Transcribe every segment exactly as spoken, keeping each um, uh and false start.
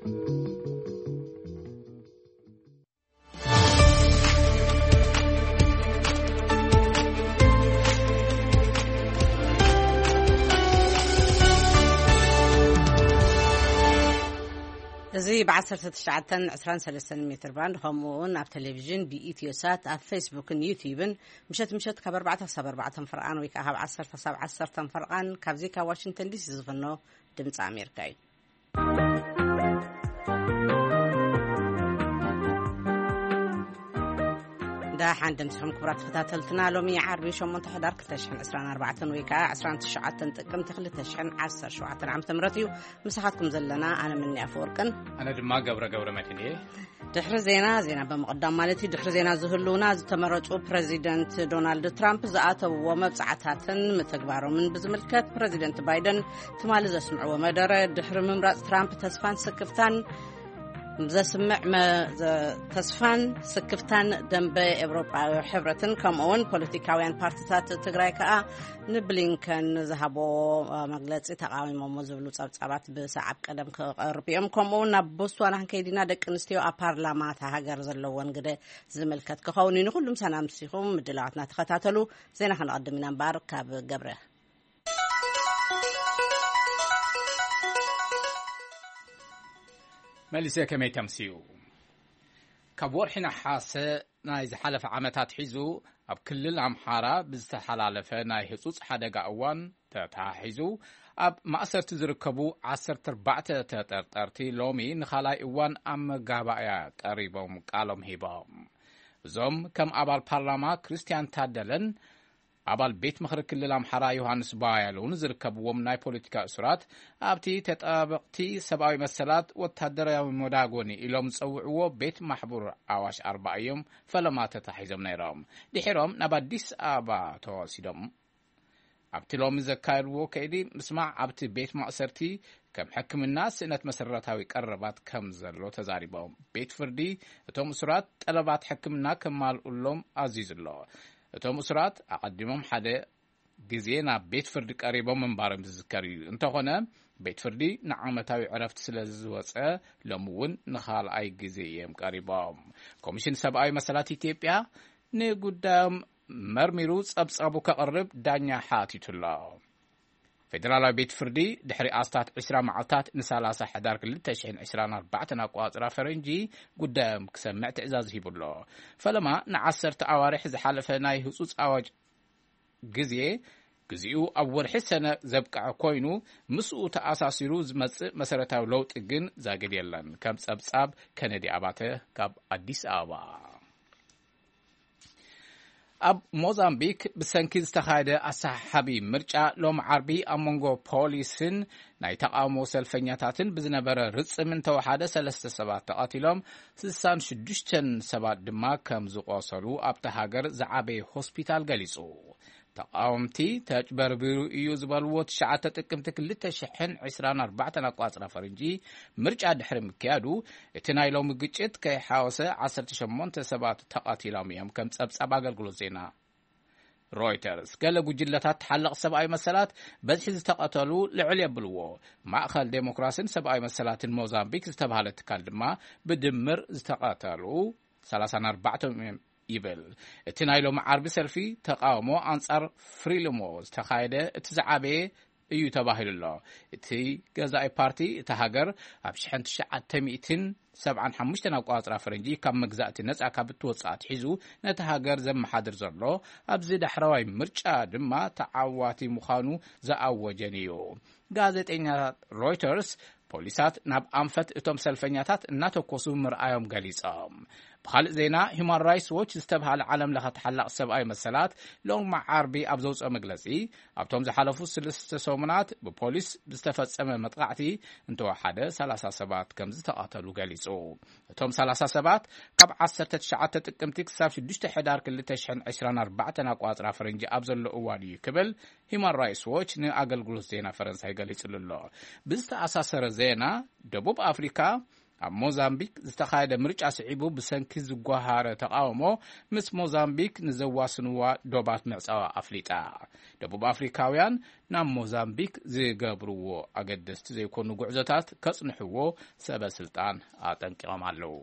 زي بعشرة تشعة عشرين ثلاثين متر باند خمون على التلفزيون بإيتيوسات على فيسبوك نيوتيوب مشت مشت كبر بعتها صبر بعتها فرقان ويكها بعشرة سبع عشرة فرقان كابزيكا واشنطن دي سي زفنو دمت أمريكاي دا حندم سهم كبرات فتاتلتنا لومي عربي شو منتحدار كتشحن عسران أربعة ويكا عسران تشعة تنتقم تخلي تشحن عسر شوعة عم تمرتيو مساحاتكم زلنا أنا مني أفوركن أنا دما قبرة قبرة متني دحر زينا زينا بمقدم مالتي دحر زينا زهلونا تمرجوا بريزيدنت دونالد ترامب زعته ومبصعتاتن متغبارو من بزملكت بريزيدنت بايدن تمال زسمعوا مدره دحر ممرات ترامب تسفان سكفتان زسمع ما تسفان سكفتان دنب أوروبا حبرتن كمون بوليتيكاويان بارتيات تجري كأ نبلينكن ذهبوا مجلس تقاوم ومزبلو صابت بساعة قدم كأوروبيهم كمون نبصوا أنا كيدنا دك نستيو أبارلمانات هاجر زلوان قدر زملكت كخوني نقولهم سنة مسيهم مدلعتنا تختاتلو زين خنقدمنا بارك بجبره ماليزيا كمي تمسيو كبور حين حاسة نايز حلف عمتات حيزو أب كل الأمحارة بزتحلالفة ناي هصوص حدقة أوان تتحيزو أب مأسر تزركبو عصر تربعة تترترتي لومي نخالاي أوان أم قابايا قريبهم قالهم هيبهم زوم كم أبال بارلاما كريستيان تادلن أبال بيت مخر كل الأمحارة يوهانس بايلون زركبوهم ناي بوليتيكا أسرات أبتي تتابقتي سبعي مسلات وتهدر مداغوني إلهم تصوعوا بيت محبور عواش أربع يوم فلما تتحيزم نيرام دحيرهم نباديس أبا تواسيدهم أبتي لهم زكايرو كيدي مسمع أبتي بيت مأسرتي كم حكم الناس إنت مسرتها قربات كم زلو تزاريبهم بيت فردي توم أسرات طلبات حكمنا كمال قلهم عزيز الله توم أسرات أقدمهم حدا جزينا بيت فردي قريبا من بارم تذكري انت هنا بيت فردي نعمتاوي عرفت سلازوصة لمون نخال اي جزيهم قريبا كوميشن سبعي مسالات إثيوبيا نقدام مرميروز أبصابو كقرب دانيا حاتي الله فدرالي بيت فردي دحري آستات عشرة معطات نسالاسة حدارك اللي تشحن عشران أربعة ناقواطرة فرنجي قدام كسمعت إعزازه بالله فلما نعصرت أواريح زحالفة ناي هصوص أواج جزيه جزيو أول حسنة زبقع كوينو مسؤو تأساسيرو زمص مسارتاو لوط جن زاقل يلن كم صبصاب كندي أباته كاب أديس آبا أب موزامبيك بسنكيز تخايدة أصحابي مرجع لوم عربي أمونغو بوليسن ناي تقامو سلفنياتاتن بزنبرا رص من توحادة سلسة سبات تقاتلهم سلسان شدشتن سبات دما كم زقاصلو أب تهاجر زعابي هوسبيتال غاليسو تقاومتي تجبر بيرو إيو زبالوات شعات تقمت كل تشحن عسران أربعة نقاطر فرنجي مرجع دحرم كيادو اتناي لو مقجت كي حاوسة عصر تشمون تسبات تقاتلهم يهم كم تسبسب أقل زينا رويترز قال جلتات تحلق سبعي مسالات بزحز تقاتلوا لعليا بلوو مأخل ديمقراسين سبعي مسالات الموزامبيك استبهالت كالدما بدمر استقاتلوا ثلاثة أربعة يبل اتنايلو معارب سلفي تقاومو أنصار فريلموز تخايدة اتزعابي ايو تباهل الله اتي قزاي بارتي اتهاجر ابشحن تشعة تميتين سبعان حمشتنا وقاطرة فرنجي كم مجزأت الناس اكابت وصعت حيزو نتهاجر زم محادر زرلو ابزيد حرواي مرجع دما تعواتي مخانو زاو جنيو غازيتينيا رويترز بوليسات ناب أنفت اتوم سلفنياتات ناتو كوسو مرآيهم غاليصام بخالق زينا هيومان رايتس ووتش استبها العالم لها تحلق سبعي مسالات لون مع عربي أبزوز أمجلسي أبتوم زحالفو سلسة سومنات ببوليس بستفت أمام مطقعتي انتو حدا سلاسة سبات كمز تقاتلو غاليسو اتوم سلاسة سبات كاب عصر تتشعات تتكمتك سابش دوشت حدار كل تشحن عشران أربعة ناقواطرة فرنجي أبزل لأوالي كبل هيومان رايتس ووتش نأقل قلوس زينا فرنسي غاليس لله بزت أساسر زينا دبوب أفريكا ኣብ ሞዛምቢክ ዝተኻየደ ምርጫ ስዒቡ ብሰንኪ ዝጓሃረ ተቃውሞ ምስ ሞዛምቢክ ንዘዋስንዋ ዶባት ምዕፃዋ ኣፍሊጣ ደቡብ ኣፍሪካውያን ናብ ሞዛምቢክ ዝገብርዎ ኣገደስቲ ዘይኮኑ ጉዕዞታት ከጽንሕዎ ሰበስልጣን ኣጠንቂቖም ኣለዉ።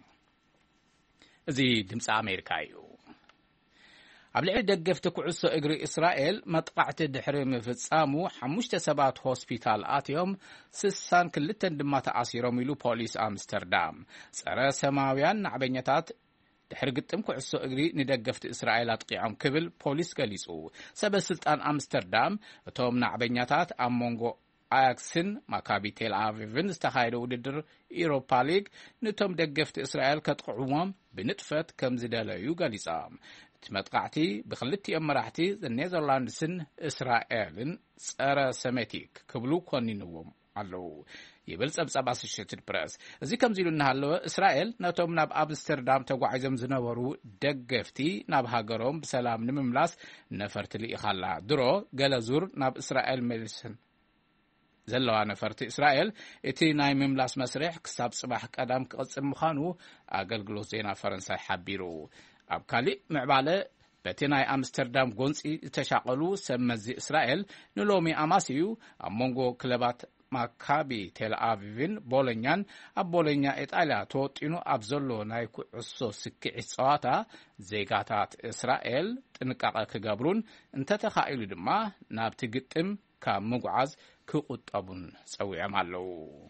እዚ ድምፂ ኣሜሪካ እዩ። ኣብ ልዕሊ ደገፍቲ ኩዕሶ እግሪ እስራኤል መጥቃዕቲ ድሕሪ ምፍጻሙ ሓሙሽተ ሰባት ሆስፒታል ኣትዮም ስሳን ክልተን ድማ ተኣሲሮም ኢሉ ፖሊስ ኣምስተርዳም ጸረ ሰማያውያን ናዕበኛታት ድሕሪ ግጥም ኩዕሶ እግሪ ንደገፍቲ እስራኤል ኣጥቂዖም ክብል ፖሊስ ገሊጹ። ሰበስልጣን ኣምስተርዳም እቶም ናዕበኛታት ኣብ መንጎ ኣያክስን ማካቢ ቴል ኣቪቭን ዝተኻየደ ውድድር ኢሮፓ ሊግ ነቶም ደገፍቲ እስራኤል ከጥቅዕዎም ብንጥፈት ከም ዝደለዩ ገሊጾም። መጥቃዕቲ ብክልቲኦም መራሕቲ ኔዘርላንድስን እስራኤልን ጸረ ሰሜቲክ ክብሉ ኮኒንዎም ኣለዉ ይብል ጸብጻብ ኣሶሺየትድ ፕሬስ። እዚ ከምዚ ኢሉ እናሃለወ እስራኤል ነቶም ናብ ኣምስተርዳም ተጓዒዞም ዝነበሩ ደገፍቲ ናብ ሃገሮም ብሰላም ንምምላስ ነፈርቲ ልኢኻላ ድሮ ገለ ዙር ናብ እስራኤል ሜልስን ዘለዋ ነፈርቲ እስራኤል እቲ ናይ ምምላስ መስርሕ ክሳብ ጽባሕ ቀዳም ክቕጽል ምዃኑ ኣገልግሎት ዜና ፈረንሳይ ሓቢሩ። ኣብ ካሊእ ምዕባለ በቲ ናይ ኣምስተርዳም ጎንፂ ዝተሻቐሉ ሰመዚ እስራኤል ንሎሚ ኣማስዩ ኣብ መንጎ ክለባት ማካቢ ቴል ኣቪቭን ቦሎኛን ኣብ ቦሎኛ ኢጣልያ ተወጢኑ ኣብ ዘሎ ናይ ኩዕሶ ስክዒት ጸዋታ ዜጋታት እስራኤል ጥንቃቐ ክገብሩን እንተተኻኢሉ ድማ ናብቲ ግጥም ካብ ምጉዓዝ ክቁጠቡን ጸዊዖም ኣለዉ።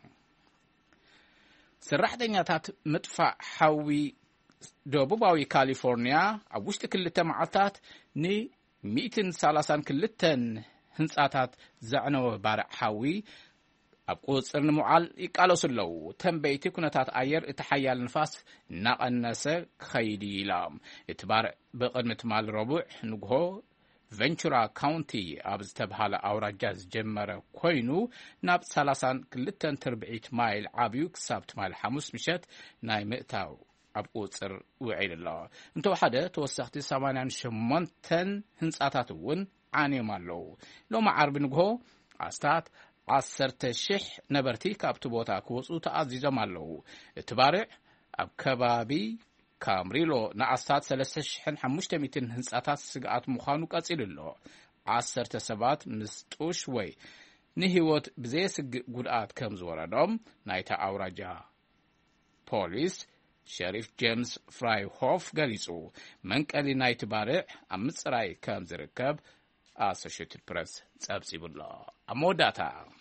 ሰራሕተኛታት ምጥፋእ ሓዊ ደቡባዊ ካሊፎርኒያ ኣብ ውሽጢ ክልተ መዓልታት ን100 ሰላሳ ክልተ ህንጻታት ዘዕነወ ባርዕ ሓዊ ኣብ ቁጽር ንምውዓል ይቃለሱ ኣለዉ። ተንበይቲ ኩነታት ኣየር እቲ ሓያል ንፋስ እናቐነሰ ክኸይድ ኢሎም እቲ ባርዕ ብቕድሚ ትማል ረቡዕ ንግሆ ቬንቹራ ካውንቲ ኣብ ዝተብሃለ ኣውራጃ ዝጀመረ ኮይኑ ናብ ሰላሳ ክልተ ትርብዒት ማይል ዓብዩ ክሳብ ትማል ሓሙስ ምሸት ናይ ምእታው ኣብ ቁጽር ውዒል ኣሎ። እንተወሓደ ተወሳኽቲ ሰማንያ ሸሞንተ ህንጻታት እውን ዓንዮም ኣለዉ። ሎሚ ዓርቢ ንግሆ ኣስታት ዓሰርተ ሽሕ ነበርቲ ካብቲ ቦታ ክወፁ ተኣዚዞም ኣለዉ። እቲ ባርዕ ኣብ ከባቢ ካምሪሎ ንኣስታት ሰለስተ ሽሕ ሓሙሽተ ሚእቲ ህንጻታት ስግኣት ምዃኑ ቀጺሉ ኣሎ። ዓሰርተ ሰባት ምስ ጡሽ ወይ ንህይወት ብዘየስግእ ጉድኣት ከም ዝወረዶም ናይታ ኣውራጃ ፖሊስ ሸሪፍ ጄምስ ፍራይሆፍ ገሊጹ። መንቀሊ ናይቲ ባርዕ ኣብ ምጽራይ ከም ዝርከብ ኣሶሺየትድ ፕሬስ ጸብጺቡሎ። ኣብ መወዳእታ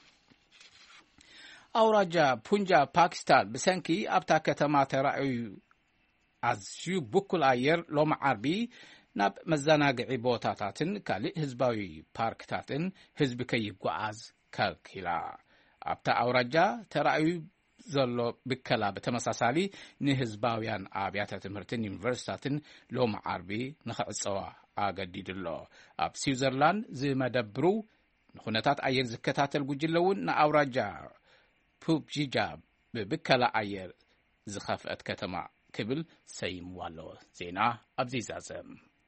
ኣውራጃ ፑንጃብ ፓኪስታን ብሰንኪ ኣብታ ከተማ ተራእዩ ኣዝዩ ብኩል ኣየር ሎሚ ዓርቢ ናብ መዘናግዒ ቦታታትን ካልእ ህዝባዊ ፓርክታትን ህዝቢ ከይጓዓዝ ከልኪላ። ኣብታ ኣውራጃ ተራእዩ ዘሎ ብከላ ብተመሳሳሊ ንህዝባውያን ኣብያተ ትምህርትን ዩኒቨርሲታትን ሎሚ ዓርቢ ንኽዕፀዋ ኣገዲድሎ። ኣብ ስዊዘርላንድ ዝመደብሩ ንኹነታት ኣየር ዝከታተል ጉጅለ እውን ንኣውራጃ ፑብጂጃ ብብከላ ኣየር ዝኸፍአት ከተማ ክብል ሰይምዋ ኣሎ። ዜና ኣብዚ ይዛዘም።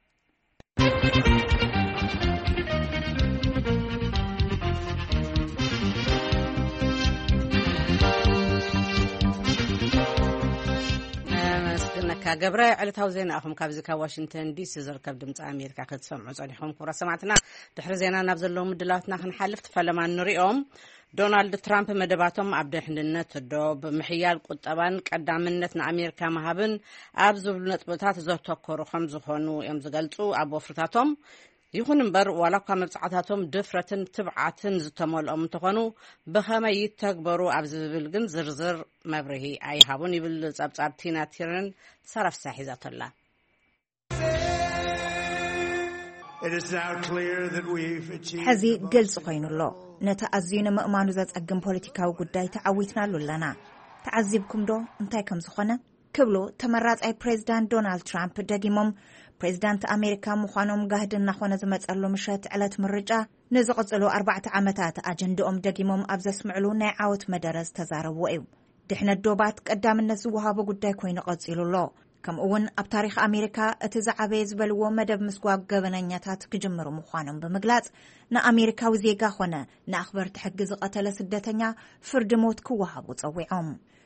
መስግነካ ገብረ ዕለታዊ ዜና ኣኹም ካብዚ ካብ ዋሽንግተን ዲሲ ዝርከብ ድምፂ ኣሜሪካ ክትሰምዑ ጸኒሕኩም። ክቡራ ሰማዕትና ድሕሪ ዜና ናብ ዘለዉ ምድላትና ክንሓልፍ ተፈለማ ንሪኦም። ዶናልድ ትራምፕ መደባቶም ኣብ ድሕንነት ዶብ ምሕያል ቁጠባን ቀዳምነት ንኣሜሪካ መሃብን ኣብ ዝብሉ ነጥብታት ዘተኮሩ ከም ዝኾኑ እዮም ዝገልጹ ኣብ ወፍርታቶም። ይኹን እምበር ዋላ እኳ መብጻዕታቶም ድፍረትን ትብዓትን ዝተመልኦም እንተኾኑ ብኸመይ ይተግበሩ ኣብ ዝብል ግን ዝርዝር መብርሂ ኣይሃቡን ይብል ጸብጻብ ቲና ቲረን ሰራፍሳ ሒዛቶላ። ሕዚ ግልጽ ኮይኑሎ ነቲ ኣዝዩ ንምእማኑ ዘጸግም ፖለቲካዊ ጉዳይ ተዓዊትናሉ ኣለና። ተዓዚብኩም ዶ እንታይ ከም ዝኾነ ክብሉ ተመራጻይ ፕሬዚዳንት ዶናልድ ትራምፕ ደጊሞም ፕሬዚዳንት ኣሜሪካ ምዃኖም ጋህዲ እናኾነ ዝመጸሉ ምሸት ዕለት ምርጫ ንዝቕጽሉ ኣርባዕተ ዓመታት ኣጀንድኦም ደጊሞም ኣብ ዘስምዕሉ ናይ ዓወት መደረ ዝተዛረብዎ እዩ። ድሕነት ዶባት ቀዳምነት ዝወሃቦ ጉዳይ ኮይኑ ቐጺሉሎ። ከምኡውን ኣብ ታሪኽ ኣሜሪካ እቲ ዝዓበየ ዝበልዎ መደብ ምስጓግ ገበነኛታት ክጅምሩ ምዃኖም ብምግላጽ ንኣሜሪካዊ ዜጋ ኾነ ንኣኽበርቲ ሕጊ ዝቐተለ ስደተኛ ፍርዲ ሞት ክወሃቡ ጸዊዖም።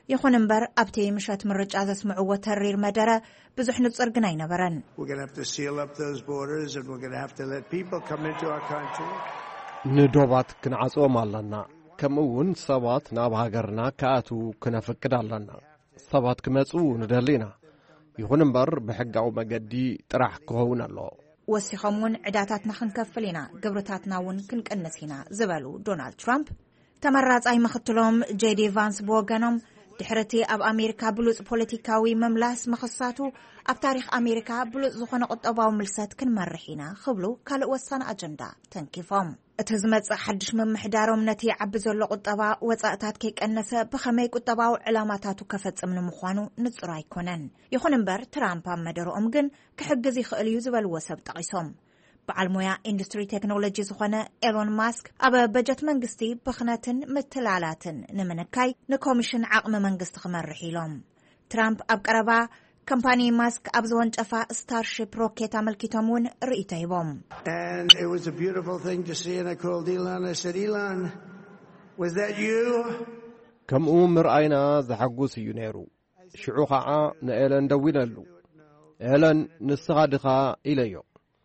يخون امبر أبتي مشات مرج عزس معوة ترير مدرة بزح نتصر قناي نبرن. We're going to have to seal up those borders and we're going to have to let people come into our country. ندوبات كنعصو مالنا كمون صبات نابها قرنا كاتو كنفكد لنا صبات كمسو ندلينا يخون امبر بحقاو مقدي تراح كهون الله وسيخمون عداتاتنا خنكفلينا قبرتاتنا ون كنكنسينا زبالو دونالد ترامب تمرات أي مختلهم جيدي فانس بوغانم دحرتي أب أمريكا بلوز بوليتيكاوي مملاس مخصاتو أب تاريخ أمريكا بلوز زخون قطباو ملسات كن مرحينا خبلو كالو وصان أجندا تنكيفهم اتهزمت حدش من محدارهم نتي عبزولو قطبا وصاقتات كيك أنسا بخمي قطباو علاماتاتو كفت من مخوانو نصراي كونن يخون امبر ترامبا مدرو أمجن كحقزي خقليو زبال وسب تقيسهم بعلمويا اندستري تكنولوجي زخونة إيلون ماسك أبا بجت منقستي بخناتن متلالاتن نمنكاي نكوميشن عقم منقست خمر رحيلهم ترامب أب قربا كمباني ماسك أبزوان جفا ستارشيب روكيت عمل كتامون رئيته بوم. And it was a beautiful thing to see and I called Elon. I said, Elon, was that you? كم أمر أين زحقوس ينيرو شعوخا نألن دويللو ألن نستغادخا إليو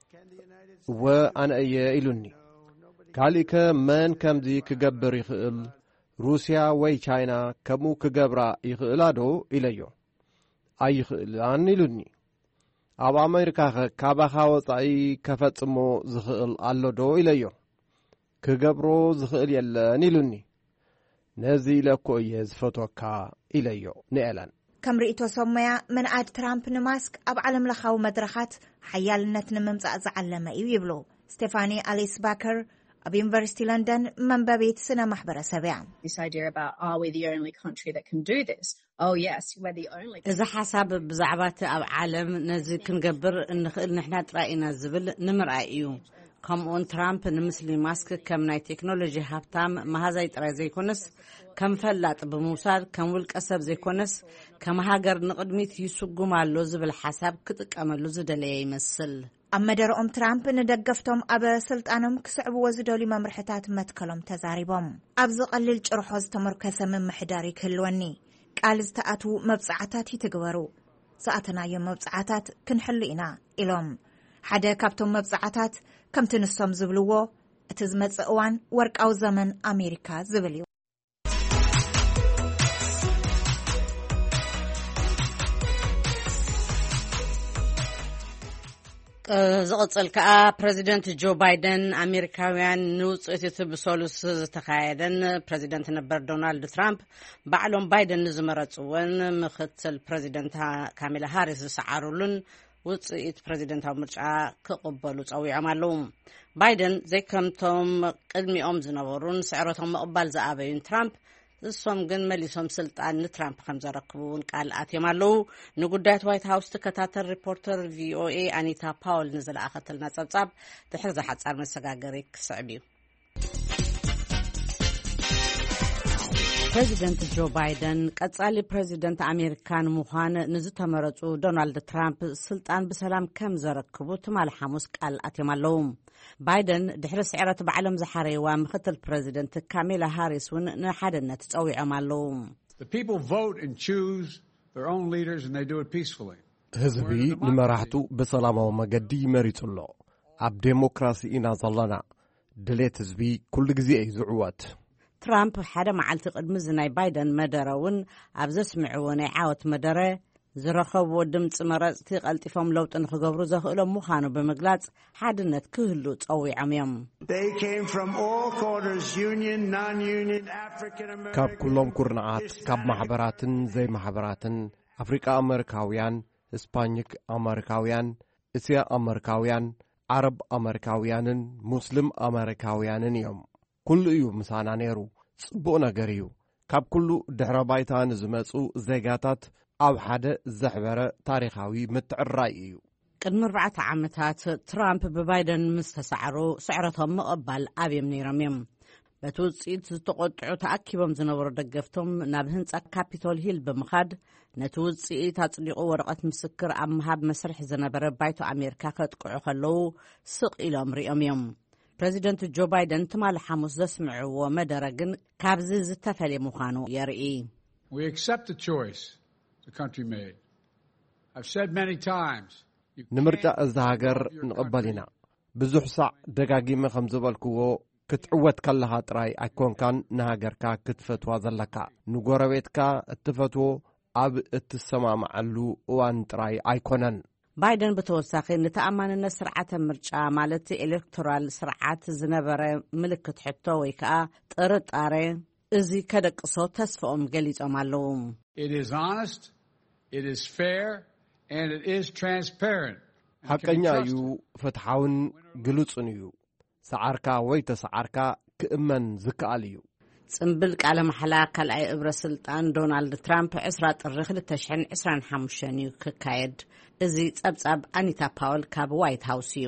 وأنا أي إلوني كاليك من كم دي كجبر يخيل روسيا وي تشاينا كمو كجبرا يخيلادو إليو أي خيلان إلوني أب أمريكا كابخا وطعي كفتمو زخيل ألودو إليو كجبرو زخيل يلان إلوني نزي لكو يزفتوكا إليو نألن كم رئيتو سميا من عاد ترامب نماسك أب علم لخاو مدرخات حيال نتن ممزع زعلما يبلو ستيفاني أليس باكر أب يونيفرسيتي لندن من بابيت سنة محبرة سبيعا. This idea about are we the only country that can do this? Oh yes, we're the only. إذا حسب بزعبات أب عالم نزي كنقبر إن نحنا ترأينا الزبل نمرأيو. كم أون ترامب نمثل ماسك كم ناي تكنولوجي هابتام ما هذا يترى زي كونس كم فلات بموساد كم ولك أسب زي كونس كم هاجر نقدميت يسوقوا مع اللوز بالحساب كتك أما اللوز دليل يمثل. أما درهم ترامب ندقفتهم أبا سلطانهم كسعبوا وزدولي ممرحتات متكلم تزاربهم. أبزق قليل جرحوز تمركزة من محداري كلواني. قال استأتوا مبصعتات يتقوروا. ساعتنا يوم مبصعتات كنحلينا إلهم. حدا كابتم مبصعتات كم تنصم زبلوه اتزمت سقوان ورق أو زمن أمريكا زبليو. زغطل كا بريزيدنت جو بايدن أمريكاويان نوص اتبسولوس تخايدن بريزيدنت نبر دونالد ترامب بعلم بايدن نزمرت وين مختل بريزيدنت كاميلا هاريس سعارولن وصيت بريزيدنت مرجع كقبلوا صوي عملهم بايدن زي كمتم قدميهم زنورون سعرتهم مقبل زابين ترامب الصوم جن مليسهم سلطان ترامب خمسة ركبون قال أتيمالو نقدات وايت هاوس تكتاتر ريبورتر في او اي أنيتا باول نزل أخذلنا صبصب تحرز حد صار مسجاجريك صعبي. بريزيدنت جو بايدن قصالي بريزيدنت أمريكان مخان نزتمرصو دونالد ترامب سلطان بسلام كم زركبو تمال حموس قال أتيمالو بايدن دحر سعرت بعلم زحريوا مختل بريزيدنت كاميلا هاريس ون نحدنا تصوي عمالو. The people vote and choose their own leaders and they do it peacefully. هزبي نمرحتو بسلامه مقدي مريتلو عب ديمقراطي إنا ظلنا دليت هزبي كل جزء زعوات. ترامب حدا معلت قدم زناي بايدن مدرون أبز سمعوا نعاوت مدره زرخوا ودمت مرزتي قلتفهم لو تنخجبروا زخلهم مخانو بمجلات حدنت كهلو تصوي عميم. They came from all corners, union, non-union, African American. كاب كلهم كورنعات كاب محبراتن زي محبراتن أفريقيا أمريكاويان إسبانيك أمريكاويان إسيا أمريكاويان عرب أمريكاويان مسلم أمريكاويان يوم كل يوم مسانا نيرو صبونا غريو كاب كله دحر بايتان زمصو زيغاتات أو حدا زحبرة تاريخاوي متعرائيو. قدم أربعة عامتات ترامب ببايدن مستسعرو سعرتهم مقبل أبي مني رميم بتوصيت تقطعو تأكيبهم زنور دقفتهم نابهنس كابيتول هيل بمخاد نتوصيت تطلقوا ورقة مسكر أمهاب مسرح زنبر بايتو أمريكا كتقعو خلو سق إلى أمريم يوم. بريزيدنت جو بايدن تمال حموس دسمعو ومدرقن كابزي زتفالي مخانو يرئي. We accept the choice the country made. I've said many times. ንምርጫ እዚ ሃገር ንቕበል ኢና ብዙሕ ሳዕ ደጋጊመ ከም ዝበልክዎ ክትዕወት ከለኻ ጥራይ ኣይኮንካን ንሃገርካ ክትፈትዋ ዘለካ ንጎረቤትካ እትፈትዎ ኣብ እትሰማምዓሉ እዋን ጥራይ ኣይኮነን። ባይደን ብተወሳኺ ንተኣማንነት ስርዓተ ምርጫ ማለት ኤሌክቶራል ስርዓት ዝነበረ ምልክት ሕቶ ወይ ከዓ ጥርጣሬ እዚ ከደቅሶ ተስፋኦም ገሊጾም ኣለዉ። It is honest, it is fair, and it is transparent. ሓቀኛ እዩ፣ ፍትሓውን ግሉጽን እዩ። ሰዓርካ ወይ ተሰዓርካ ክእመን ዝከኣል እዩ። ጽምብል ቃለ መሓላ ካልኣይ እብረ ስልጣን ዶናልድ ትራምፕ ዕስራ ጥሪ ክልተ ሽሕን ዕስራን ሓሙሽተን እዩ ክካየድ። እዚ ጸብጻብ ኣኒታ ፓውል ካብ ዋይት ሃውስ እዩ።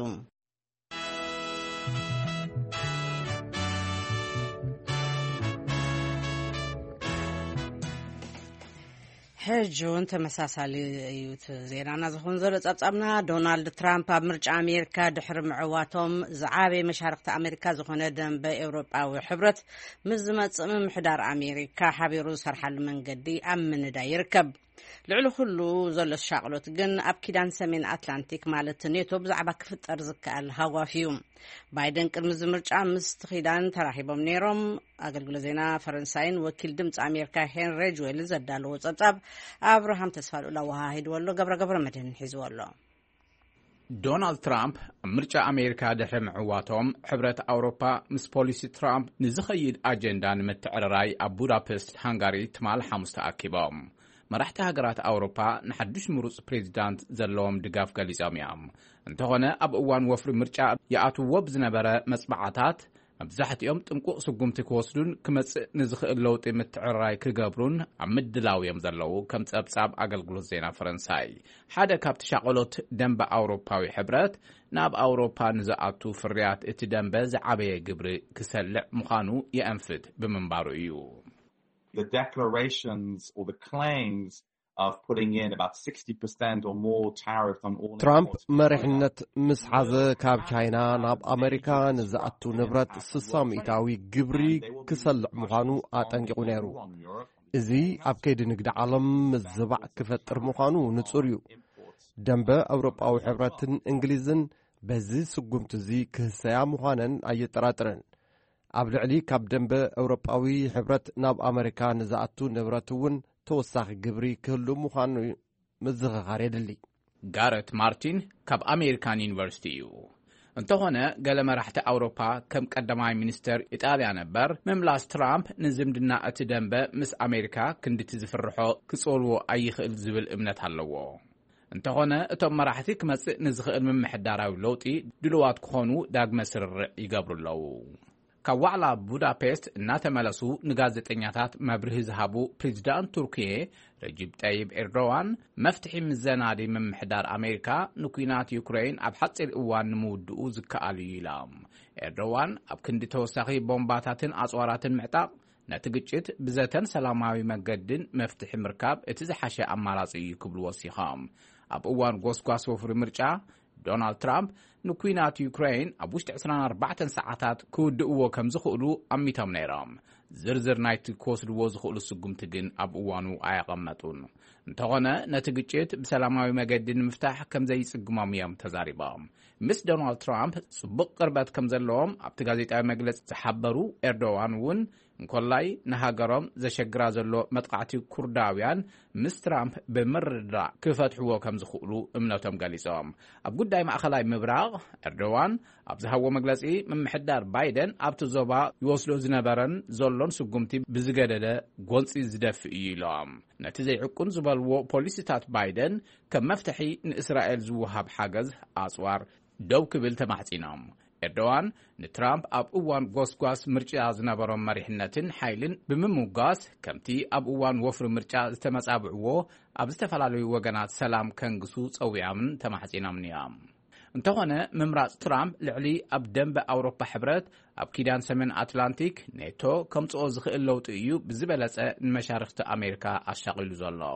ሕጁን ተመሳሳሊ እዩ ዜናና ዝኾን ዘሎ ጸብጻብና ዶናልድ ትራምፕ ኣብ ምርጫ ኣሜሪካ ድሕሪ ምዕዋቶም ዝዓበየ መሻርክቲ ኣሜሪካ ዝኾነ ደንበ ኤውሮጳዊ ሕብረት ምስ ዝመጽእ ምምሕዳር ኣሜሪካ ሓቢሩ ዝሰርሓሉ መንገዲ ኣብ ምንዳይ ይርከብ። ልዕሊ ኩሉ ዘሎ ሻቅሎት ግን ኣብ ኪዳን ሰሜን ኣትላንቲክ ማለት ኔቶ ብዛዕባ ክፍጠር ዝከኣል ሃዋፍ እዩ። ባይደን ቅድሚ ምርጫ ምስቲ ኪዳን ተራኺቦም ነይሮም። ኣገልግሎት ዜና ፈረንሳይን ወኪል ድምፂ ኣሜሪካ ሄንሪ ጆዌል ዘዳለዎ ጸብጻብ ኣብርሃም ተስፋልኡላ ወሃሂድዎ ኣሎ። ገብረ ገብረ መድህን ሒዝዎ ኣሎ። ዶናልድ ትራምፕ ምርጫ ኣሜሪካ ድሕሪ ምዕዋቶም ሕብረት ኣውሮፓ ምስ ፖሊሲ ትራምፕ ንዝኸይድ ኣጀንዳ ንምትዕርራይ ኣብ ቡዳፔስት ሃንጋሪ ትማል ሓሙስ ተኣኪቦም። መራሕቲ ሃገራት ኣውሮፓ ንሓድሽ ምሩጽ ፕሬዚዳንት ዘለዎም ድጋፍ ገሊጾም እዮም። እንተኾነ ኣብ እዋን ወፍሪ ምርጫ ይኣትውዎ ብዝነበረ መጽባዕታት መብዛሕትኦም ጥንቁቕ ስጉምቲ ክወስዱን ክመጽእ ንዝኽእል ለውጢ ምትዕርራይ ክገብሩን ኣብ ምድላው እዮም ዘለዉ። ከም ጸብጻብ ኣገልግሎት ዜና ፈረንሳይ ሓደ ካብቲ ሻቐሎት ደንበ ኣውሮፓዊ ሕብረት ናብ ኣውሮፓ ንዝኣቱ ፍርያት እቲ ደንበ ዝዓበየ ግብሪ ክሰልዕ ምዃኑ የአንፍት ብምንባሩ እዩ። The declarations or the claims of putting in about sixty percent or more tariff on all ትራምፕ መሪሕነት ምስ ሓዘ ካብ ቻይና ናብ ኣሜሪካ ንዝኣቱ ንብረት ስሳ ሚእታዊ ግብሪ ክሰልዕ ምዃኑ ኣጠንቂቑ ነይሩ። እዚ ኣብ ከይዲ ንግዲ ዓለም ምዝባዕ ክፈጥር ምዃኑ ንጹር እዩ። ደንበ ኣውሮጳዊ ሕብረትን እንግሊዝን በዚ ስጉምቲ እዚ ክህሰያ ምዃነን ኣየጠራጥረን። ኣብ ልዕሊ ካብ ደንበ ኤውሮጳዊ ሕብረት ናብ ኣሜሪካ ንዝኣቱ ንብረት እውን ተወሳኺ ግብሪ ክህሉ ምዃኑ ምዝኽኻር የድሊ። ጋረት ማርቲን ካብ ኣሜሪካን ዩኒቨርሲቲ እዩ። እንተኾነ ገለ መራሕቲ ኣውሮፓ ከም ቀዳማይ ሚኒስተር ኢጣልያ ነበር ምምላስ ትራምፕ ንዝምድና እቲ ደንበ ምስ ኣሜሪካ ክንድቲ ዝፍርሖ ክጸልዎ ኣይኽእል ዝብል እምነት ኣለዎ። እንተኾነ እቶም መራሕቲ ክመጽእ ንዝኽእል ምምሕዳራዊ ለውጢ ድልዋት ክኾኑ ዳግመ ስርርዕ ይገብሩ ኣለዉ። ካብ ዋዕላ ቡዳፔስት እናተመለሱ ንጋዜጠኛታት መብርሂ ዝሃቡ ፕሬዚዳንት ቱርኪየ ረጂብ ጠይብ ኤርዶዋን መፍትሒ ምዘናዲ ምምሕዳር ኣሜሪካ ንኩናት ዩክሬን ኣብ ሓፂር እዋን ንምውድኡ ዝከኣል እዩ ኢሎም። ኤርዶዋን ኣብ ክንዲ ተወሳኺ ቦምባታትን ኣጽዋራትን ምዕጣቕ ነቲ ግጭት ብዘተን ሰላማዊ መንገድን መፍትሒ ምርካብ እቲ ዝሓሸ ኣማራጺ እዩ ክብሉ ወሲኾም። ኣብ እዋን ጎስጓስ ወፍሪ ምርጫ ዶናልድ ትራምፕ ንኩናት ዩክሬን ኣብ ውሽጢ ዕስራን ኣርባዕተን ሰዓታት ክውድእዎ ከም ዝኽእሉ ኣሚቶም ነይሮም። ዝርዝር ናይቲ ክወስድዎ ዝኽእሉ ስጉምቲ ግን ኣብ እዋኑ ኣየቐመጡን። እንተኾነ ነቲ ግጭት ብሰላማዊ መገዲ ንምፍታሕ ከም ዘይጽግሞም እዮም ተዛሪቦም። ምስ ዶናልድ ትራምፕ ጽቡቕ ቅርበት ከም ዘለዎም ኣብቲ ጋዜጣዊ መግለፂ ዝሓበሩ ኤርዶዋን እውን እንኮላይ ንሃገሮም ዘሸግራ ዘሎ መጥቃዕቲ ኩርዳውያን ምስ ትራምፕ ብምርድዳእ ክፈትሕዎ ከም ዝኽእሉ እምነቶም ገሊጾም። ኣብ ጉዳይ ማእኸላይ ምብራቕ ኤርዶዋን ኣብ ዝሃቦ መግለፂ ምምሕዳር ባይደን ኣብቲ ዞባ ይወስዶ ዝነበረን ዘሎን ስጉምቲ ብዝገደደ ጎንፂ ዝደፍእ እዩ ኢሎም። ነቲ ዘይዕቁን ዝበልዎ ፖሊሲታት ባይደን ከም መፍትሒ ንእስራኤል ዝውሃብ ሓገዝ ኣጽዋር ደው ክብል ተማሕጺኖም። ኤርዶዋን ንትራምፕ ኣብ እዋን ጎስጓስ ምርጫ ዝነበሮም መሪሕነትን ሓይልን ብምምጓስ ከምቲ ኣብ እዋን ወፍሪ ምርጫ ዝተመጻብዕዎ ኣብ ዝተፈላለዩ ወገናት ሰላም ከንግሱ ጸዊዖምን ተማሕጺኖምን እዮም። እንተኾነ ምምራጽ ትራምፕ ልዕሊ ኣብ ደንበ ኣውሮፓ ሕብረት ኣብ ኪዳን ሰሜን ኣትላንቲክ ኔቶ ከምጽኦ ዝኽእል ለውጢ እዩ ብዝበለጸ ንመሻርክቲ ኣሜሪካ ኣሻቒሉ ዘሎ።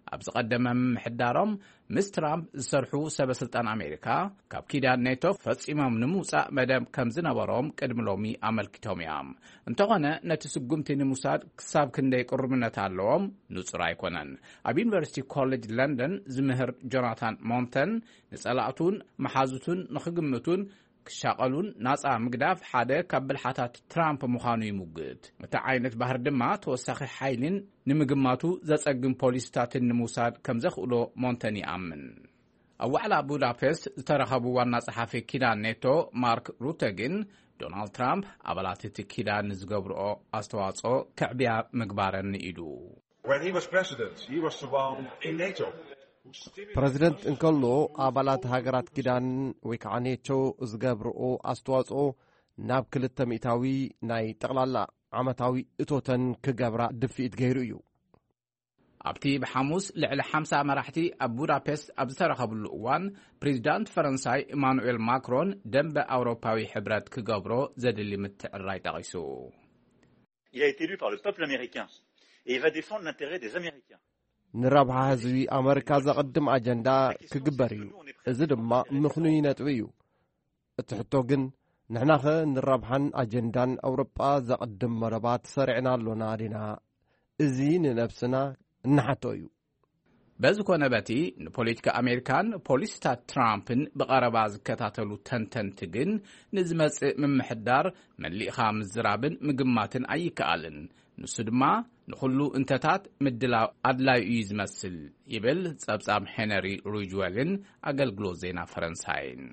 أبز قدم محدارهم مس ترامب زسرحو سبسلطان أمريكا كاب كيدان نيتو فصيمام نموصا مدام كم زنبروم قدم لومي أملكتهم يام انتغنا نتسقمتي نموصاد كساب كندي قربنت علوم نصر أيكونن أب يونيفرسيتي كوليج لندن زمهر جوناثان مونتن نسألاتون محازوتون نخقمتون كشاقلون ناس مقداف حدا كبل حتى ترامب مخانو يموجد متى عينت بحر دما توسخي حيلين نمقماتو زتسقم بوليستات النموساد كم زخولو مونتني أمن أو على بودابست ترخبوا وانا صحافي كيدان نيتو مارك روتاغين دونالد ترامب أبلاتي كيدان نزقبرو أستواصو كعبيا مقبارن إيدو When he was president, he was the one in NATO. ፕሬዚደንት እንከሎ አባላት ሃገራት ኪዳን ወይ ከዓ ኔቶ ዝገብርኦ አስተዋጽኦ ናብ ክልተ ሚእታዊ ናይ ጠቕላላ ዓመታዊ እቶተን ክገብራ ድፊት ገይሩ እዩ ኣብቲ ብሐሙስ ልዕሊ ሓምሳ መራሕቲ ኣብ ቡዳፔስት ኣብ ዝተረኸብሉ እዋን ፕሬዚዳንት ፈረንሳይ ኢማኑኤል ማክሮን ደንበ ኣውሮፓዊ ሕብረት ክገብሮ ዘድሊ ምትዕራይ ጠቒሱ Il a été élu par le peuple américain et il va défendre l'intérêt des Américains. ንረብሓ ህዝቢ ኣሜሪካ ዘቕድም ኣጀንዳ ክግበር እዩ እዚ ድማ ምኽኑይ ነጥቢ እዩ እቲ ሕቶ ግን ንሕና ኸ ንረብሓን ኣጀንዳን ኣውሮጳ ዘቕድም መረባት ሰሪዕና ኣሎና ዲና እዚ ንነብስና እናሓቶ እዩ በዚ ኮነ በቲ ንፖለቲካ ኣሜሪካን ፖሊሲታት ትራምፕን ብቐረባ ዝከታተሉ ተንተንቲ ግን ንዝመጽእ ምምሕዳር መሊእኻ ምዝራብን ምግማትን ኣይከኣልን ንሱ ድማ ንኹሉ እንተታት ምድላው ኣድላይ እዩ ዝመስል ይብል ጸብጻብ ሄነሪ ሩጅዌልን ኣገልግሎት ዜና ፈረንሳይን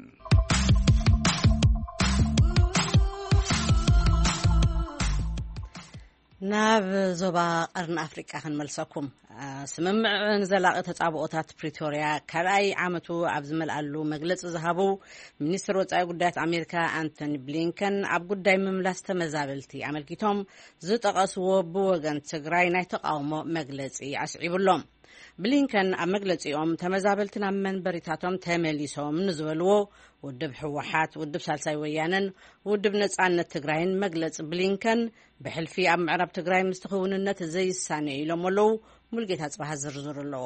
ናብ ዞባ ቀርን ኣፍሪቃ ክንመልሰኩም ስምምዕ ንዘላቒ ተጻብኦታት ፕሪቶሪያ ካልኣይ ዓመቱ ኣብ ዝመልኣሉ መግለፂ ዝሃቡ ሚኒስትር ወጻኢ ጉዳያት ኣሜሪካ አንቶኒ ብሊንከን ኣብ ጉዳይ ምምላስ ተመዛበልቲ ኣመልኪቶም ዝጠቐስዎ ብወገን ትግራይ ናይ ተቃውሞ መግለፂ ኣስዒብሎም ብሊንከን ኣብ መግለፂኦም ተመዛበልቲ ናብ መንበሪታቶም ተመሊሶም ንዝበልዎ ውድብ ሕወሓት ውድብ ሳልሳይ ወያነን ውድብ ነጻነት ትግራይን መግለፂ ብሊንከን ብሕልፊ ኣብ ምዕራብ ትግራይ ምስትኽውንነት ዘይሳነ ኢሎም ኣለዉ ሙልጌታ ጽባህ ዝርዝር ኣለዎ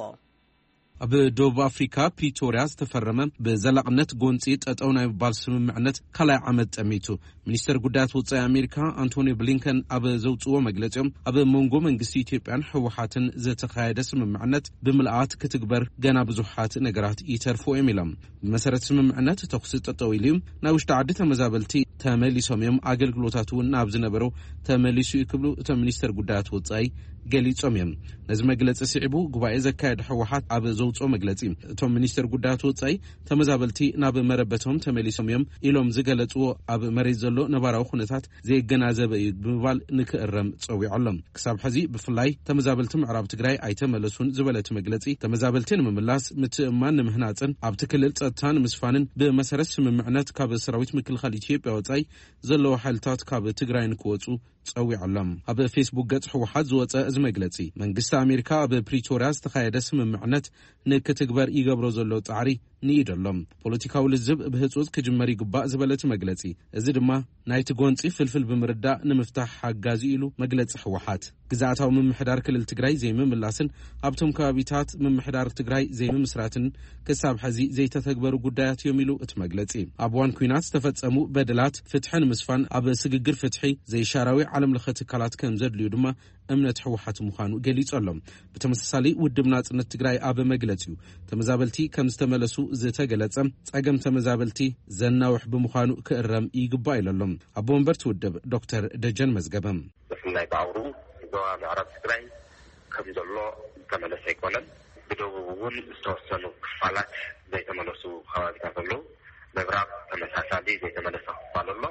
ኣብ ደቡብ ኣፍሪካ ፕሪቶሪያ ዝተፈረመ ብዘላቕነት ጎንፂ ጠጠው ናይ ምባል ስምምዕነት ካልኣይ ዓመት ጠሚቱ ሚኒስተር ጉዳያት ወጻኢ ኣሜሪካ አንቶኒ ብሊንከን ኣብ ዘውፅዎ መግለፂኦም ኣብ መንጎ መንግስቲ ኢትዮጵያን ሕወሓትን ዝተኻየደ ስምምዕነት ብምልኣት ክትግበር ገና ብዙሓት ነገራት ይተርፉ እዮም ኢሎም ብመሰረት ስምምዕነት ተኹሲ ጠጠው ኢሉ ናይ ውሽጢ ዓዲ ተመዛበልቲ ተመሊሶም እዮም ኣገልግሎታት እውን ናብ ዝነበረው ተመሊሱ ይክብሉ እቶም ሚኒስተር ጉዳያት ወጻኢ ገሊጾም እዮም ነዚ መግለፂ ስዒቡ ጉባኤ ዘካየደ ሕወሓት ኣብ ዘውፅኦ መግለፂ እቶም ሚኒስተር ጉዳያት ወጻኢ ተመዛበልቲ ናብ መረበቶም ተመሊሶም እዮም ኢሎም ዝገለጽዎ ኣብ መሬት ዘሎ ነባራዊ ኩነታት ዘይገናዘበ እዩ ብምባል ንክእረም ፀዊዖሎም ክሳብ ሕዚ ብፍላይ ተመዛበልቲ ምዕራብ ትግራይ ኣይተመለሱን ዝበለት መግለፂ ተመዛበልቲ ንምምላስ ምትእማን ንምህናፅን ኣብቲ ክልል ፀጥታን ምስፋንን ብመሰረት ስምምዕነት ካብ ሰራዊት ምክልኻል ኢትዮጵያ ወጻኢ ዘለዎ ሓይልታት ካብ ትግራይ ንክወፁ ፀዊዖሎም ኣብ ፌስቡክ ገጽ ሕወሓት ዝወፀ እዚ መግለፂ መንግስቲ ኣሜሪካ ኣብ ፕሪቶሪያ ዝተኻየደ ስምምዕነት ንክትግበር ይገብሮ ዘሎ ጻዕሪ ንኢደሎም ፖለቲካዊ ልዝብ ብህፁፅ ክጅመር ይግባእ ዝበለት መግለፂ እዚ ድማ ናይቲ ጎንፂ ፍልፍል ብምርዳእ ንምፍታሕ ሓጋዚ ኢሉ መግለፂ ሕወሓት ግዛኣታዊ ምምሕዳር ክልል ትግራይ ዘይምምላስን ኣብቶም ከባቢታት ምምሕዳር ትግራይ ዘይምምስራትን ክሳብ ሕዚ ዘይተተግበሩ ጉዳያት እዮም ኢሉ እቲ መግለፂ ኣብ ዋን ኩናት ዝተፈጸሙ በደላት ፍትሕን ምስፋን ኣብ ስግግር ፍትሒ ዘይሻራዊ ዓለም ለኸ ትካላት ከም ዘድልዩ ድማ እምነት ሕወሓት ምዃኑ ገሊጾሎም ብተመሳሳሊ ውድብ ናጽነት ትግራይ ኣብ መግለፂኡ ተመዛበልቲ ከም ዝተመለሱ ዝተገለጸ ጸገም ተመዛበልቲ ዘናውሕ ብምዃኑ ክእረም ይግባእ ኢሎም ኣብ ወንበር ትውድብ ዶክተር ደጀን መዝገበም ብፍላይ ባዕሩ ዞባ ምዕራብ ትግራይ ከም ዘሎ ተመለሰ ኣይኮነን ብደቡብ እውን ዝተወሰኑ ክፋላት ዘይተመለሱ ከባቢታት ኣለዉ ምዕራብ ተመሳሳሊ ዘይተመለሰ ክፋል ኣሎ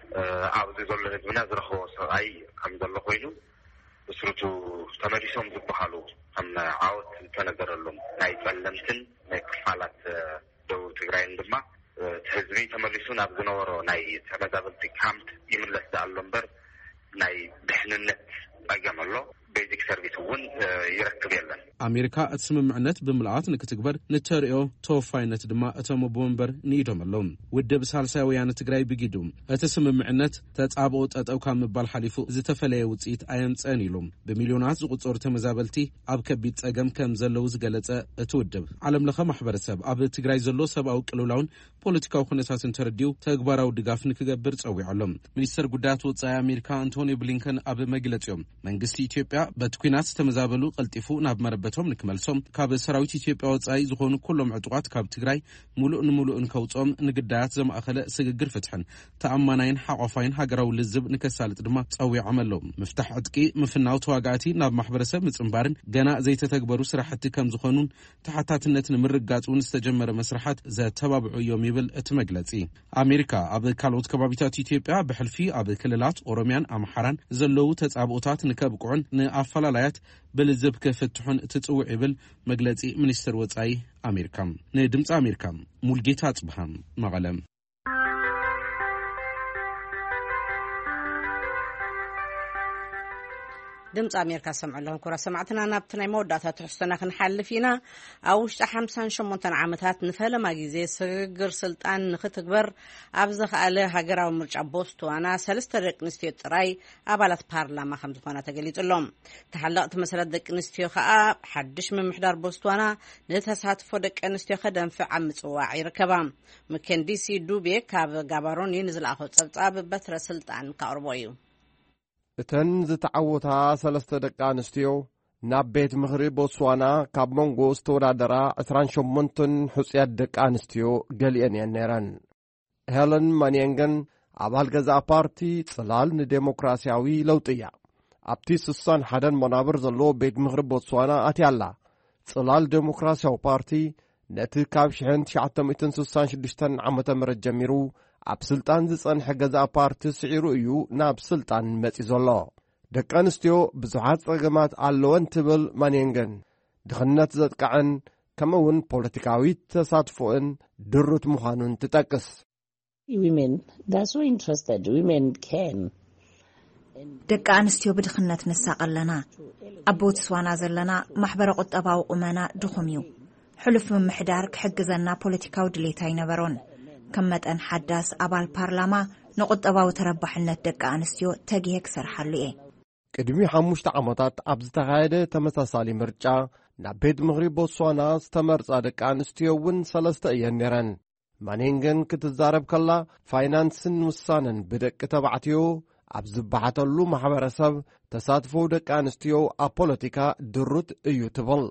ኣብዚ ዘሎ ህዝብና ዝረኽቦ ሰብኣይ ከም ዘሎ ኮይኑ ብስሩቱ ተመሊሶም ዝበሃሉ ከም ዓወት ዝተነገረሎም ናይ ጸለምትን ናይ ክፋላት ደቡብ ትግራይን ድማ ህዝቢ ተመሊሱ ናብ ዝነበሮ ናይ ተመዛበልቲ ካምፕ ይምለስ ኣሎ እምበር ናይ ድሕንነት ጸገም ኣሎ ቤዚክ ሰርቪስ እውን ይረክብ የለን ኣሜሪካ እቲ ስምምዕነት ብምልኣት ንክትግበር ንተርእዮ ተወፋይነት ድማ እቶም ቦምበር ንኢዶም ኣሎም ውድብ ሳልሳይ ወያነ ትግራይ ብጊዱ እቲ ስምምዕነት ተጻብኦ ጠጠው ካብ ምባል ሓሊፉ ዝተፈለየ ውጽኢት ኣየምፀን ኢሎም ብሚልዮናት ዝቁጸሩ ተመዛበልቲ ኣብ ከቢድ ጸገም ከም ዘለው ዝገለጸ እቲ ውድብ ዓለም ለኸ ማሕበረሰብ ኣብ ትግራይ ዘሎ ሰብኣዊ ቅልውላውን ፖለቲካዊ ኩነታትን ተረዲዩ ተግባራዊ ድጋፍ ንክገብር ጸዊዖሎም ሚኒስተር ጉዳያት ወጻኢ ኣሜሪካ አንቶኒ ብሊንከን ኣብ መግለጺኦም መንግስቲ ኢትዮጵያ በቲ ኩናት ተመዛበሉ ቀልጢፉ ናብ መረበቶም ንክመልሶም ካብ ሰራዊት ኢትዮጵያ ወጻኢ ዝኾኑ ኩሎም ዕጡቃት ካብ ትግራይ ሙሉእ ንሙሉእ ንከውጾም ንግዳያት ዘማእኸለ ስግግር ፍትሕን ተኣማናይን ሓቆፋይን ሃገራዊ ልዝብ ንከሳልጥ ድማ ጸዊዖም ኣለው ምፍታሕ ዕጥቂ ምፍናው ተዋጋእቲ ናብ ማሕበረሰብ ምጽምባርን ገና ዘይተተግበሩ ስራሕቲ ከም ዝኾኑን ተሓታትነት ንምርጋጽውን ዝተጀመረ መስራሓት ዘተባብዑ እዮም ይብል እቲ መግለጺ ኣሜሪካ ኣብ ካልኦት ከባቢታት ኢትዮጵያ ብሕልፊ ኣብ ክልላት ኦሮሚያን ኣምሓራን ዘለው ተጻብኦታት ንከብቅዑን ንኣፈላላያት ብልዝብ ከፍትሑን ትጽውዕ ይብል መግለጺ ሚኒስትር ወጻኢ ኣሜሪካ ንድምፂ ኣሜሪካ ሙልጌታ ጽብሃም መቐለም ድምፂ ኣሜሪካ ሰምዕሎም ኩራ ሰማዕትና ናብቲ ናይ መወዳእታ ትሕዝቶና ክንሓልፍ ኢና ኣብ ውሽጢ ሓምሳን ሸሞንተን ዓመታት ንፈለማ ግዜ ስግግር ስልጣን ንክትግበር ኣብ ዝኸኣለ ሃገራዊ ምርጫ ቦትስዋና ሰለስተ ደቂ ኣንስትዮ ጥራይ ኣባላት ፓርላማ ከም ዝኾና ተገሊጹሎም ተሓለቕቲ መሰረት ደቂ ኣንስትዮ ከዓ ሓድሽ ምምሕዳር ቦትስዋና ንተሳትፎ ደቂ ኣንስትዮ ከደንፍዕ ኣብ ምጽዋዕ ይርከባ መኬንዲሲ ዱቤ ካብ ጋባሮኒ ንዝለኣኾ ጸብጻብ በትረ ስልጣን ካቕርቦ እዩ እተን ዝተዓወታ ሰለስተ ደቂ ኣንስትዮ ናብ ቤት ምኽሪ ቦትስዋና ካብ መንጎ ዝተወዳደራ ዕስራን ሸሞንተን ሕፁያት ደቂ ኣንስትዮ ገሊአን እየን ነይረን ሄለን ማንየንገን ኣባል ገዛእ ፓርቲ ጽላል ንዴሞክራስያዊ ለውጢ እያ ኣብቲ ስሳን ሓደን መናብር ዘለዎ ቤት ምኽሪ ቦትስዋና ኣትያላ ጽላል ዴሞክራስያዊ ፓርቲ ነቲ ካብ ሽሕን ትሽዓተ ሚእትን ስሳን ሽዱሽተ ዓመተ ምህረት ጀሚሩ ኣብ ስልጣን ዝጸንሐ ገዛእ ፓርቲ ስዒሩ እዩ ናብ ስልጣን መጺእ ዘሎ ደቂ ኣንስትዮ ብዙሓት ጸገማት ኣለወን ትብል ማንየንገን ድኽነት ዘጥቃዕን ከምኡውን ፖለቲካዊ ተሳትፎን ድሩት ምዃኑን ትጠቅስ ደቂ ኣንስትዮ ብድኽነት ንሳቕ ኣለና ኣብ ቦትስዋና ዘለና ማሕበረ ቁጠባዊ ቁመና ድኹም እዩ ሕሉፍ ምምሕዳር ክሕግዘና ፖለቲካዊ ድሌታ ይነበሮን ከም መጠን ሓዳስ ኣባል ፓርላማ ንቁጠባዊ ተረባሕነት ደቂ ኣንስትዮ ተግሄ ክሰርሓሉ እየ ቅድሚ ሓሙሽተ ዓመታት ኣብ ዝተኻየደ ተመሳሳሊ ምርጫ ናብ ቤት ምኽሪ ቦትስዋና ዝተመርጻ ደቂ ኣንስትዮ እውን ሰለስተ እየን ነይረን ማንየንገን ክትዛረብ ከላ ፋይናንስን ውሳነን ብደቂ ተባዕትዮ ኣብ ዝበሓተሉ ማሕበረሰብ ተሳትፎ ደቂ ኣንስትዮ ኣብ ፖለቲካ ድሩት እዩ ትብል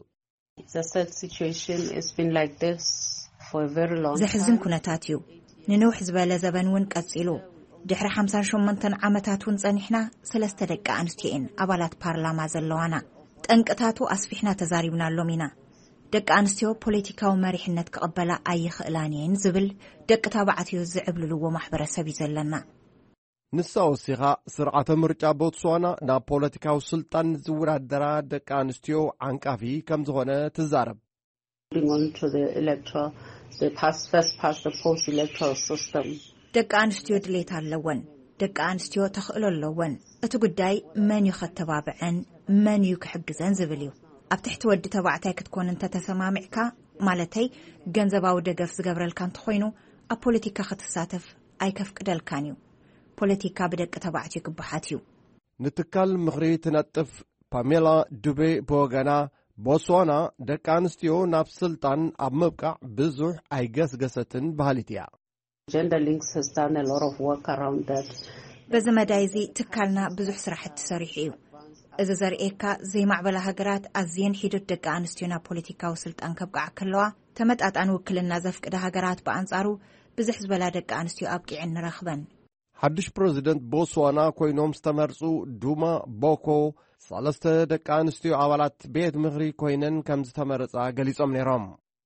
ዘሕዝን ኩነታት እዩ ንንውሕ ዝበለ ዘበን እውን ቀጺሉ ድሕሪ ሓምሳን ሸሞንተን ዓመታት እውን ጸኒሕና ሰለስተ ደቂ ኣንስትዮ እየን ኣባላት ፓርላማ ዘለዋና ጠንቅታቱ ኣስፊሕና ተዛሪብናሎም ኢና ደቂ ኣንስትዮ ፖለቲካዊ መሪሕነት ክቕበላ ኣይኽእላን እየን ዝብል ደቂ ተባዕትዮ ዝዕብልልዎ ማሕበረሰብ እዩ ዘለና ንሳ ወሲኻ ስርዓተ ምርጫ ቦትስዋና ናብ ፖለቲካዊ ስልጣን ዝውዳደራ ደቂ ኣንስትዮ ዓንቃፊ ከም ዝኾነ ትዛረብ ደቂ ኣንስትዮ ድሌት ኣለወን ደቂ ኣንስትዮ ተኽእሎ ኣለወን እቲ ጉዳይ መን እዩ ከተባብዐን መን እዩ ክሕግዘን ዝብል እዩ ኣብ ትሕቲ ወዲ ተባዕታይ ክትኮን እንተተሰማሚዕካ ማለተይ ገንዘባዊ ደገፍ ዝገብረልካ እንተኾይኑ ኣብ ፖለቲካ ክትሳተፍ ኣይከፍቅደልካን እዩ ፖለቲካ ብደቂ ተባዕትዮ ክበሓት እዩ ንትካል ምኽሪ ትነጥፍ ፓሜላ ዱቤ ብወገና ቦትስዋና ደቂ ኣንስትዮ ናብ ስልጣን ኣብ ምብቃዕ ብዙሕ ኣይገስገሰትን ባህሊት እያ በዚ መዳይ እዚ ትካልና ብዙሕ ስራሕቲ ሰሪሑ እዩ እዚ ዘርኤካ ዘይማዕበላ ሃገራት ኣዝየን ሒዶት ደቂ ኣንስትዮ ናብ ፖለቲካዊ ስልጣን ከብቃዕ ከለዋ ተመጣጣን ውክልና ዘፍቅደ ሃገራት ብኣንጻሩ ብዙሕ ዝበላ ደቂ ኣንስትዮ ኣብቂዕን ንረኽበን ሓድሽ ፕሬዚደንት ቦትስዋና ኮይኖም ዝተመርጹ ዱማ ቦኮ ሰለስተ ደቂ ኣንስትዮ ኣባላት ቤት ምኽሪ ኮይነን ከም ዝተመረጻ ገሊጾም ነይሮም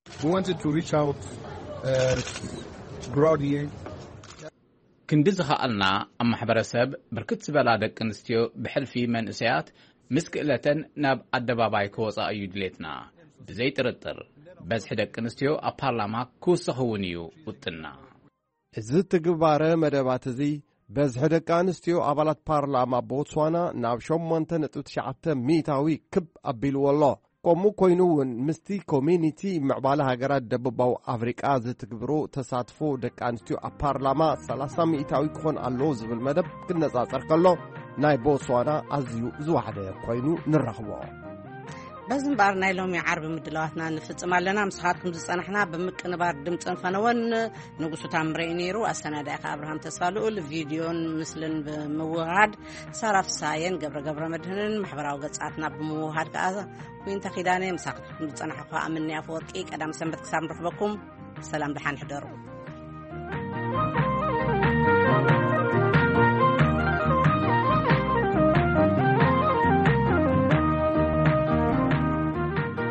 ክንዲ ዝኸኣልና ኣብ ማሕበረሰብ ብርክት ዝበላ ደቂ ኣንስትዮ ብሕልፊ መንእሰያት ምስ ክእለተን ናብ ኣደባባይ ክወፃ እዩ ድሌትና ብዘይ ጥርጥር በዝሒ ደቂ ኣንስትዮ ኣብ ፓርላማ ክውስኽ እውን እዩ ውጥና እዚ ትግባረ መደባት እዚ በዝሒ ደቂ ኣንስትዮ ኣባላት ፓርላማ ቦትስዋና ናብ ሸሞንተ ነጥቢ ትሽዓተ ሚእታዊ ክብ ኣቢልዎ ኣሎ ከምኡ ኮይኑ እውን ምስቲ ኮሚኒቲ ምዕባለ ሃገራት ደቡባዊ ኣፍሪቃ ዝትግብሮ ተሳትፎ ደቂ ኣንስትዮ ኣብ ፓርላማ ሰላሳ ሚእታዊ ክኾን ኣለዎ ዝብል መደብ ክነጻጸር ከሎ ናይ ቦትስዋና ኣዝዩ ዝዋሕደ ኮይኑ ንረኽቦ። በዚ እምበር ናይ ሎሚ ዓርቢ ምድላዋትና ንፍጽም ኣለና። ምስኻትኩም ዝጸናሕና ብምቅንባር ድምፅን ፈነወን ንጉሱ ታምረይ ነይሩ። ኣሰናዳኢኻ ኣብርሃም ተስፋልኡል፣ ቪድዮን ምስልን ብምውሃድ ሳራፍ ሳየን ገብረ ገብረ መድህንን ማሕበራዊ ገጻትና ብምውሃድ ከዓ ኩንተ ኺዳነ ምስኻትኩም ዝጸናሕኹ ኣምንያ ፈወርቂ ቀዳም ሰንበት ክሳብ ንረኽበኩም ሰላም ድሓን ሕደሩ።